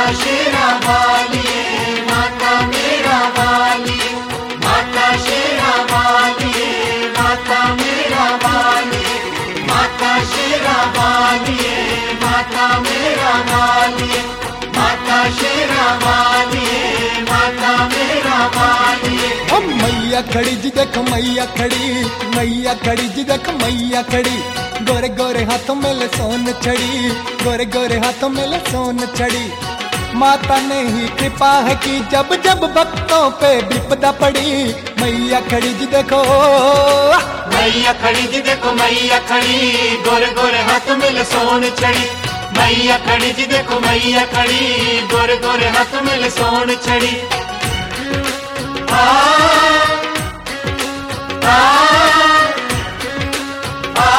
शेरा वाली, माता मेरा वाली, माता शेरा वाली, माता मेरा वाली, माता शेरा वाली, माता मेरा वाली, माता शेरा वाली, माता मेरा वाली। हम मैया खड़ी जी देख मैया खड़ी, मैया खड़ी जी देख मैया खड़ी, गोरे गोरे हाथों में ले सोन छड़ी, गोरे गोरे हाथों में ले सोन छड़ी। माता ने ही कृपा है कि जब जब भक्तों पे विपदा पड़ी, मैया खड़ी जी देखो, मैया खड़ी जी देखो मैया खड़ी, गोरे गोरे हाथों में ले सोन छड़ी। मैया खड़ी जी देखो मैया खड़ी, गोरे गोरे हाथों में ले सोन छड़ी। आ, आ, आ,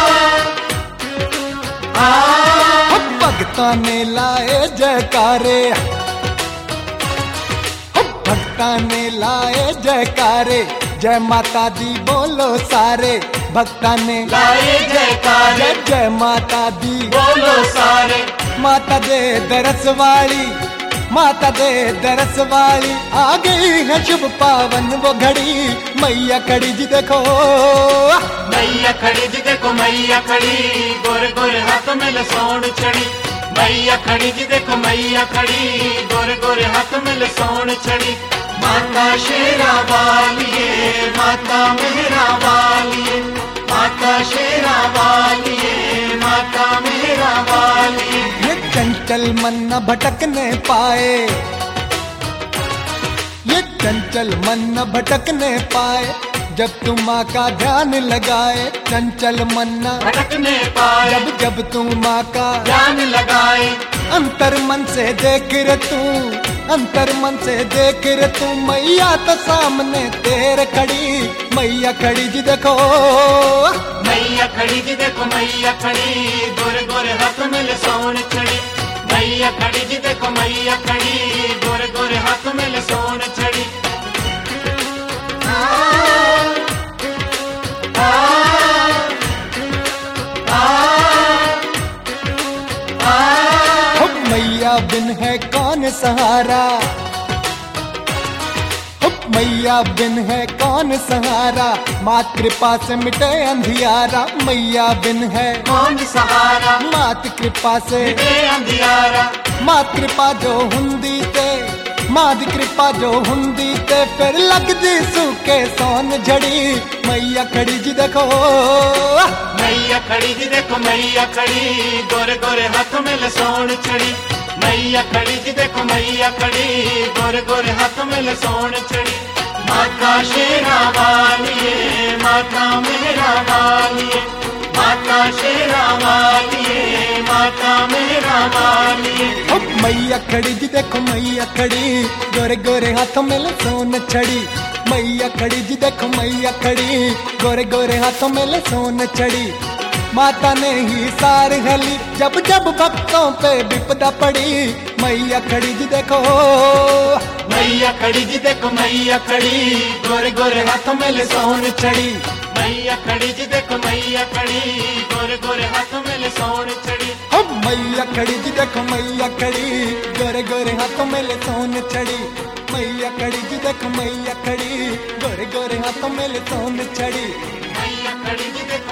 आ, भक्ता ने लाए जयकारे, भक्ता ने लाए जयकारे, जय माता दी बोलो सारे, भक्ता ने लाए जयकारे, जय जय माता दी बोलो सारे। माता दे दरस वाली, माता दे दरस वाली, आ गई है शुभ पावन वो घड़ी, मैया खड़ी जी देखो, मैया खड़ी जी देखो मैया खड़ी, गोरे गोरे हाथों में ले सोन छड़ी। मैया खड़ी जी देखो मैया खड़ी, गोरे गोरे हाथों में ले सोन छड़ी। माता शेरा वाली, माता मेरा वाली, माता शेरा वाली, माता मेरा वाली। ये चंचल मन न भटकने पाए, ये चंचल मन न भटकने पाए, जब तुम माँ का ध्यान लगाए, चंचल मन न भटकने पाए, जब जब तुम माँ का ध्यान लगाए। अंतर मन से देख रे तू, अंतर मन से देख रे तू, मैया तो सामने तेरे खड़ी, मैया खड़ी जी देखो, मैया खड़ी जी देखो मैया खड़ी, गोरे गोरे हाथों में ले सोन छड़ी। मैया खड़ी जी देखो मैया खड़ी, गोरे गोरे हाथों में ले सोन छड़ी। आ, आ, आ, आ, हो मैया बिन है कौन सहारा, हो मैया बिन है कौन सहारा, मात कृपा से मिटे अंधियारा, मैया बिन है कौन सहारा, मात कृपा से मिटे अंधियारा। मात कृपा जो हुंदी ते, मात कृपा जो हुंदी ते, फिर लगदी सूखे सोन झड़ी, मैया खड़ी जी देखो, मैया खड़ी जी देखो मैया खड़ी, गोरे गोरे हाथों में ले सोन छड़ी। मैया खड़ी जी देखो मैया खड़ी, गोरे गोरे हाथों में ले सोन छड़ी। माता शेरा वाली, माता मेरा वाली, माता शेरा वाली, माता मेरा वाली। हो मैया खड़ी जी देखो मैया खड़ी, गोरे गोरे हाथों में ले सोन छड़ी, मैया खड़ी जी देखो मैया खड़ी, गोरे गोरे हाथों में ले सोन छड़ी। माता ने ही सार हली, जब जब भक्तों पे विपदा पड़ी, मैया खड़ी जी देखो, मैया खड़ी जी देखो मैया खड़ी, गोरे गोरे हाथों में ले सोन छड़ी। मैया खड़ी जी देखो मैया खड़ी, गोरे गोरे हाथों में ले सोन छड़ी। हो मैया खड़ी जी देखो मैया खड़ी, गोरे गोरे हाथों में ले सोन छड़ी, मैया खड़ी जी देखो मैया खड़ी, गोरे गोरे हाथों में ले सोन छड़ी। मैया खड़ी जी देखो